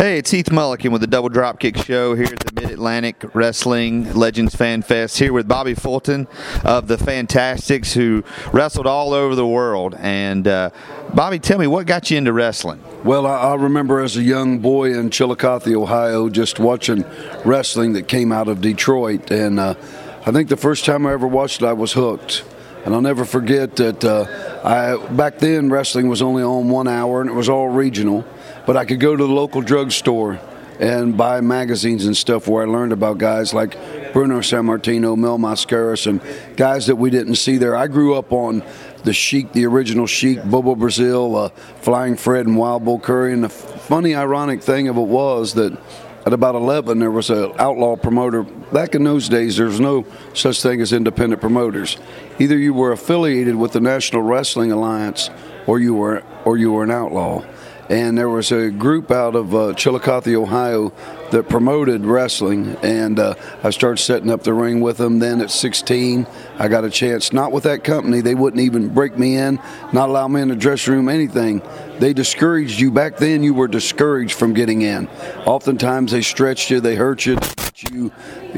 Hey, it's Heath Mulliken with the Double Dropkick Show here at the Mid-Atlantic Wrestling Legends Fan Fest, here with Bobby Fulton of the Fantastics, who wrestled all over the world. And Bobby, tell me, what got you into wrestling? Well, I remember as a young boy in Chillicothe, Ohio, just watching wrestling that came out of Detroit. And I think the first time I ever watched it, I was hooked. And I'll never forget that back then wrestling was only on 1 hour and it was all regional. But I could go to the local drugstore and buy magazines and stuff where I learned about guys like Bruno Sammartino, Mel Mascaras, and guys that we didn't see there. I grew up on the Sheik, the original Sheik, Bobo Brazil, Flying Fred, and Wild Bull Curry. And the funny, ironic thing of it was that at about 11, there was an outlaw promoter. Back in those days, there was no such thing as independent promoters. Either you were affiliated with the National Wrestling Alliance or you were an outlaw. And there was a group out of Chillicothe, Ohio, that promoted wrestling, and I started setting up the ring with them. Then at 16, I got a chance, not with that company. They wouldn't even break me in, not allow me in the dressing room, anything. They discouraged you. Back then, you were discouraged from getting in. Oftentimes, they stretched you, they hurt you, to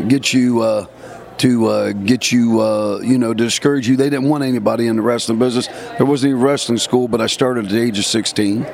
discourage you. They didn't want anybody in the wrestling business. There wasn't any wrestling school, but I started at the age of 16.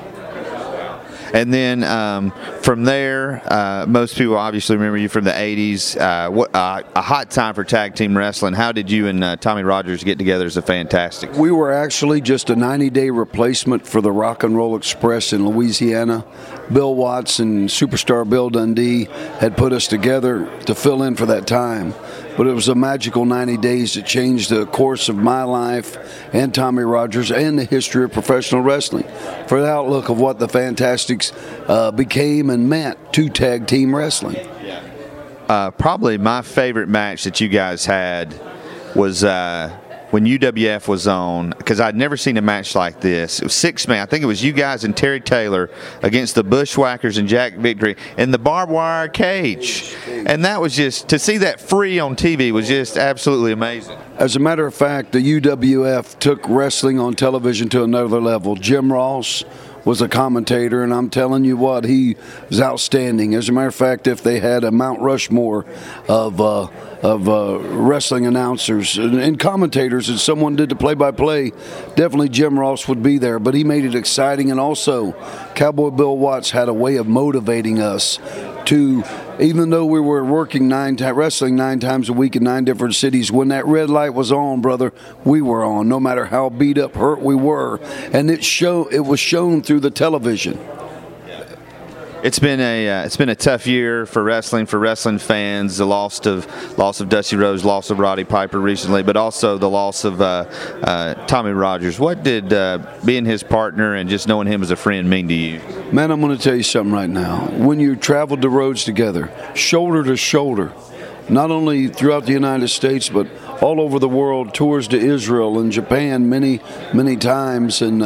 And then from there, most people obviously remember you from the 80s. A hot time for tag team wrestling. How did you and Tommy Rogers get together as a Fantastic? We were actually just a 90-day replacement for the Rock and Roll Express in Louisiana. Bill Watts and Superstar Bill Dundee had put us together to fill in for that time. But it was a magical 90 days that changed the course of my life and Tommy Rogers and the history of professional wrestling. For the outlook of what the Fantastics became and meant to tag team wrestling. Probably my favorite match that you guys had was when UWF was on, because I'd never seen a match like this. It was 6-man. I think it was you guys and Terry Taylor against the Bushwhackers and Jack Victory in the barbed wire cage. And that was just, to see that free on TV was just absolutely amazing. As a matter of fact, the UWF took wrestling on television to another level. Jim Ross was a commentator, and I'm telling you what, he was outstanding. As a matter of fact, if they had a Mount Rushmore of wrestling announcers and commentators, and someone did the play-by-play, definitely Jim Ross would be there. But he made it exciting, and also Cowboy Bill Watts had a way of motivating us to, even though we were working wrestling 9 times a week in 9 different cities, when that red light was on, brother, we were on, no matter how beat up, hurt we were. And it was shown through the television. It's been a tough year for wrestling fans. The loss of Dusty Rhodes, loss of Roddy Piper recently, but also the loss of Tommy Rogers. What did being his partner and just knowing him as a friend mean to you? Man, I'm going to tell you something right now. When you traveled the roads together, shoulder to shoulder, not only throughout the United States, but all over the world, tours to Israel and Japan many, many times, and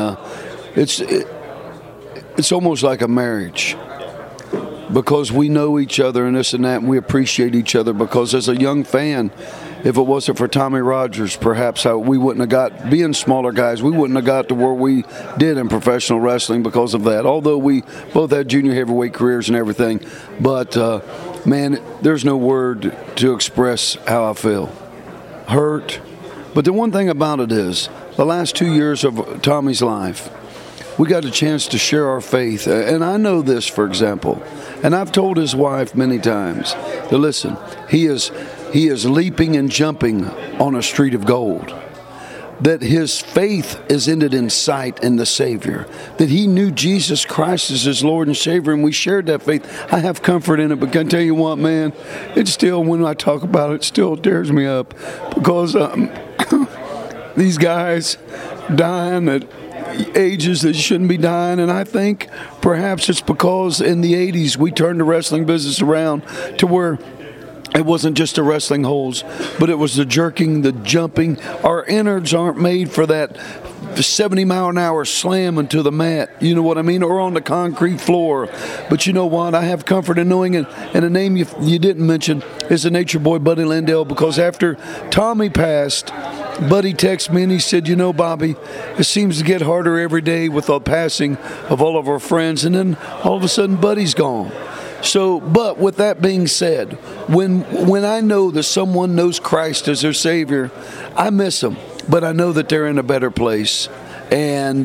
it's almost like a marriage. Because we know each other and this and that, and we appreciate each other. Because as a young fan, if it wasn't for Tommy Rogers, perhaps we wouldn't have got, being smaller guys, we wouldn't have got to where we did in professional wrestling because of that. Although we both had junior heavyweight careers and everything. But, man, there's no word to express how I feel. Hurt. But the one thing about it is, the last 2 years of Tommy's life, we got a chance to share our faith. And I know this, for example, and I've told his wife many times, that listen, he is leaping and jumping on a street of gold. That his faith is ended in sight in the Savior. That he knew Jesus Christ as his Lord and Savior, and we shared that faith. I have comfort in it, but can I tell you what, man? It's still, when I talk about it, it still tears me up. Because these guys dying at ages that shouldn't be dying, and I think perhaps it's because in the 80s we turned the wrestling business around to where it wasn't just the wrestling holds, but it was the jerking, the jumping. Our innards aren't made for that 70-mile-an-hour slam into the mat, you know what I mean, or on the concrete floor. But you know what? I have comfort in knowing it. And a name you didn't mention is the Nature Boy, Buddy Landell, because after Tommy passed, Buddy texted me and he said, you know, Bobby, it seems to get harder every day with the passing of all of our friends. And then all of a sudden, Buddy's gone. So, but with that being said, when I know that someone knows Christ as their Savior, I miss them, but I know that they're in a better place. And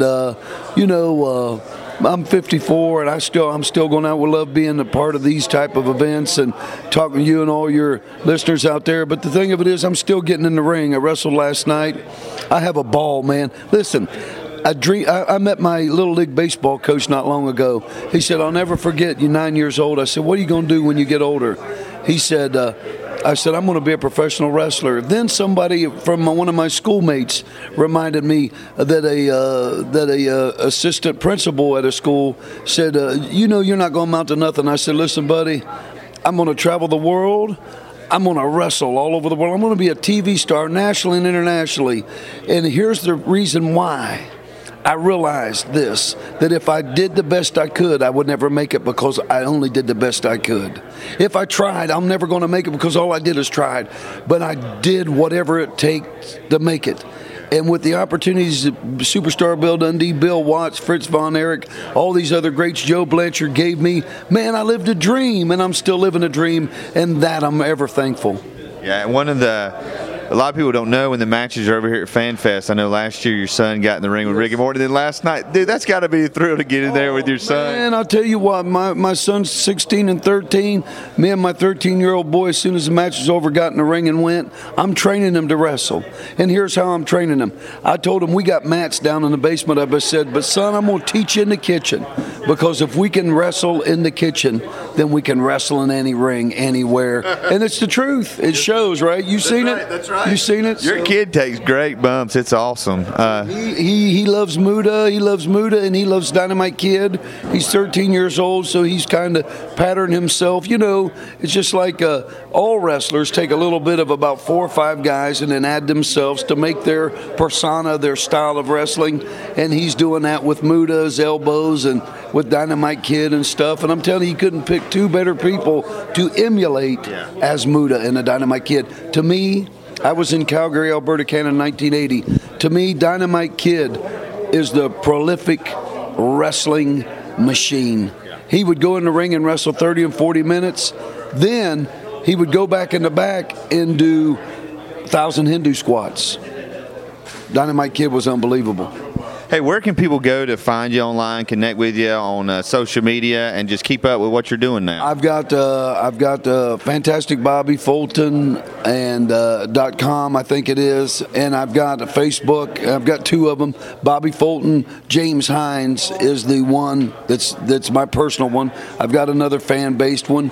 I'm 54, and I'm still going out with love being a part of these type of events and talking to you and all your listeners out there. But the thing of it is, I'm still getting in the ring. I wrestled last night. I have a ball, man. Listen. I met my Little League baseball coach not long ago. He said, I'll never forget, you're 9 years old. I said, what are you going to do when you get older? He said, I said, I'm going to be a professional wrestler. Then somebody from one of my schoolmates reminded me that a assistant principal at a school said, you're not going to amount to nothing. I said, listen, buddy, I'm going to travel the world. I'm going to wrestle all over the world. I'm going to be a TV star nationally and internationally. And here's the reason why. I realized this, that if I did the best I could, I would never make it because I only did the best I could. If I tried, I'm never going to make it because all I did is tried. But I did whatever it takes to make it. And with the opportunities that Superstar Bill Dundee, Bill Watts, Fritz Von Erich, all these other greats Joe Blanchard gave me, man, I lived a dream, and I'm still living a dream, and that I'm ever thankful. Yeah, a lot of people don't know when the matches are over here at FanFest. I know last year your son got in the ring with Ricky Morton. Then last night, dude, that's got to be a thrill to get in there with your son. Man, I'll tell you what, my son's 16 and 13. Me and my 13-year-old boy, as soon as the match was over, got in the ring and went. I'm training him to wrestle. And here's how I'm training him. I told him we got mats down in the basement. I said, but son, I'm going to teach you in the kitchen. Because if we can wrestle in the kitchen, then we can wrestle in any ring, anywhere. And it's the truth. It shows, right? You've seen it? That's right. You seen it? Your kid takes great bumps. It's awesome. He loves Muda. He loves Muda, and he loves Dynamite Kid. He's 13 years old, so he's kind of patterned himself. You know, it's just like all wrestlers take a little bit of about 4 or 5 guys and then add themselves to make their persona, their style of wrestling. And he's doing that with Muda's elbows and with Dynamite Kid and stuff. And I'm telling you, he couldn't pick 2 better people to emulate as Muda and the Dynamite Kid. To me, I was in Calgary, Alberta, Canada in 1980. To me, Dynamite Kid is the prolific wrestling machine. He would go in the ring and wrestle 30 and 40 minutes. Then he would go back in the back and do 1,000 Hindu squats. Dynamite Kid was unbelievable. Hey, where can people go to find you online, connect with you on social media, and just keep up with what you're doing now? I've got Fantastic Bobby Fulton and .com, I think it is, and I've got a Facebook. I've got 2 of them. Bobby Fulton, James Hines is the one that's my personal one. I've got another fan-based one.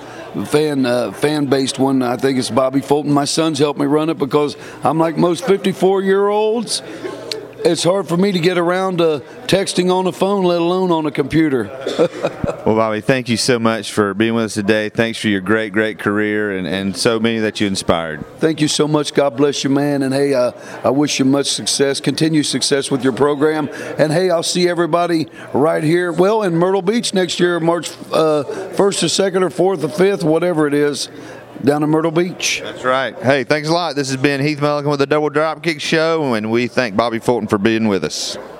Fan-based one. I think it's Bobby Fulton. My son's helped me run it because I'm like most 54-year-olds. It's hard for me to get around texting on the phone, let alone on a computer. Well, Bobby, thank you so much for being with us today. Thanks for your great, great career and so many that you inspired. Thank you so much. God bless you, man. And, hey, I wish you much success, continued success with your program. And, hey, I'll see everybody right here, well, in Myrtle Beach next year, March 1st or 2nd or 4th or 5th, whatever it is. Down in Myrtle Beach. That's right. Hey, thanks a lot. This has been Heath Mulligan with the Double Dropkick Show, and we thank Bobby Fulton for being with us.